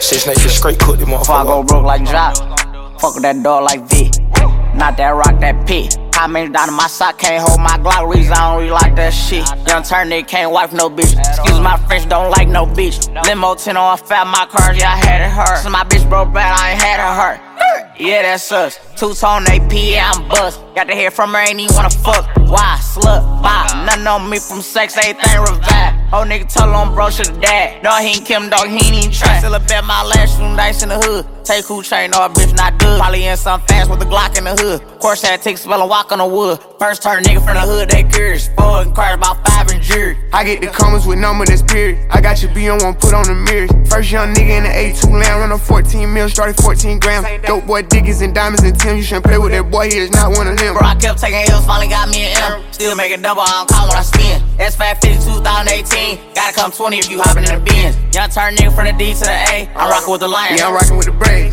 Six niggas straight cook them Before I go motherfucker. broke like Jock, fuck with that dog like V. Not that rock, that P. Comments down in my sock, can't hold my Glock. Reason I don't really like that shit. Young turn nigga can't wife no bitch. Excuse my French, don't like no bitch. Limo 10 on fat, my cars, yeah, I had it hurt. Since my bitch broke bad, I ain't had it hurt. Yeah, that's us. Two-tone AP, yeah, I'm bust. Got to hear from her, ain't even wanna fuck. Why? Slut, bop. Nothing on me from sex, everything revive. Old nigga told on bro, should've died. No, he ain't Kim, dog, he ain't even try. Still a bet my last shooting dice in the hood. Take who chain, no, a bitch not good. Probably in some fast with a Glock in the hood. Course had take spell and walk on the wood. First turn nigga from the hood, they curious. Four inquired about 5 in jury. I get the comments with number that's period. I got your B on one, put on the mirrors. First young nigga in the A2 land, run a 14 mil, started 14 grams. Dope boy diggies and diamonds and Tim. You shouldn't play with that boy, he is not one of them. Bro, I kept taking L's, finally got me an M. Still making double, I don't call when I spin. S550 2018, gotta come 20 if you hopping in the Benz. Young turn nigga from the D to the A, I'm rockin' with the Lions. Yeah, I'm rockin' with the Braves.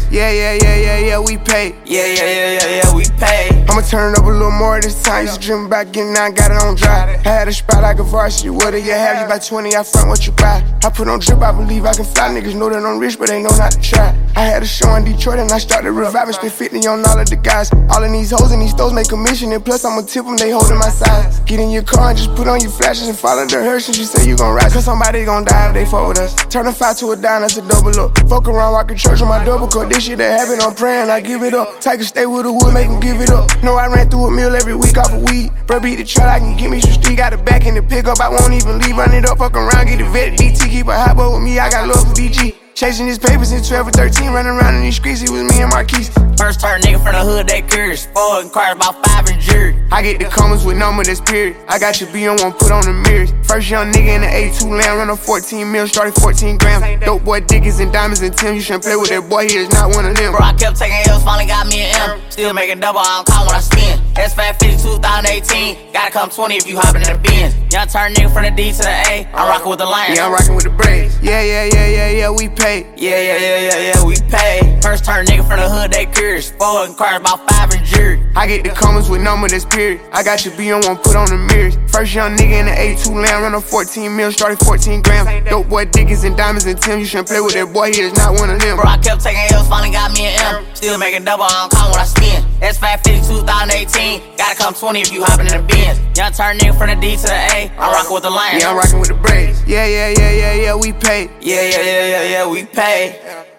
Yeah, we pay. Yeah, we pay. I'ma turn it up a little more this time. Used to dream about getting out, got it on dry. I had a spot like a varsity. What do you have? You buy 20, I front what you buy. I put on drip, I believe I can fly. Niggas know that I'm rich, but they know not to try. I had a show in Detroit and I started reviving. Spent 50 on all of the guys. All of these hoes and these stores make commission. And plus I'ma tip them, they holding my size. Get in your car and just put on your flashes and follow the hearse. And you say you gon' ride, cause somebody gon' die if they fuck with us. Turn a 5 to a dime, that's a double up. Fuck around, walking church on my double cup. This shit that happen, I'm praying, I give it up. Take a stay with the wood, make them give it up. No, I ran through a meal every week off of weed. Bro, beat the truck, I can get me some street. Got the back in the pickup, I won't even leave. Run it up, fuck around, get the vet. DT, keep a hot boy with me, I got love for DG. Chasing his papers in 12 or 13, running around in these streets, it was me and Marquise. First turn nigga from the hood, they curious. Four inquired about 5 in jury. I get the comments with number that's period. I got your B on one, put on the mirrors. First young nigga in the A2 land, run a 14 mil, started 14 grams. Dope boy diggies and diamonds and Tim. You shouldn't play with that boy, he is not one of them. Bro, I kept taking L's, finally got me an M. Still making double, I don't call when I spin. S550 2018, gotta come 20 if you hopping in the Benz. Young turn nigga from the D to the A, I'm rockin' with the Lions. Yeah, I'm rockin' with the Braves. Yeah, we pay. Yeah, we pay. First turn nigga from the hood, they curious. Four inquired about 5 in jury. I get the comments with number that's period. I got your B on one, put on the mirrors. First young nigga in the A2 land, run a 14 mil, started 14 grams. Dope boy diggies and diamonds and Tim. You shouldn't play with that boy, he is not one of them. Bro, I kept taking L's, finally got me an M. Still making double, I don't call when I spin. S550 2018, gotta come 20 if you hopping in the Benz. Young turn nigga from the D to the A, I'm rockin' with the Lions. Yeah, I'm rockin' with the Braves. Yeah, we pay. Yeah, we pay.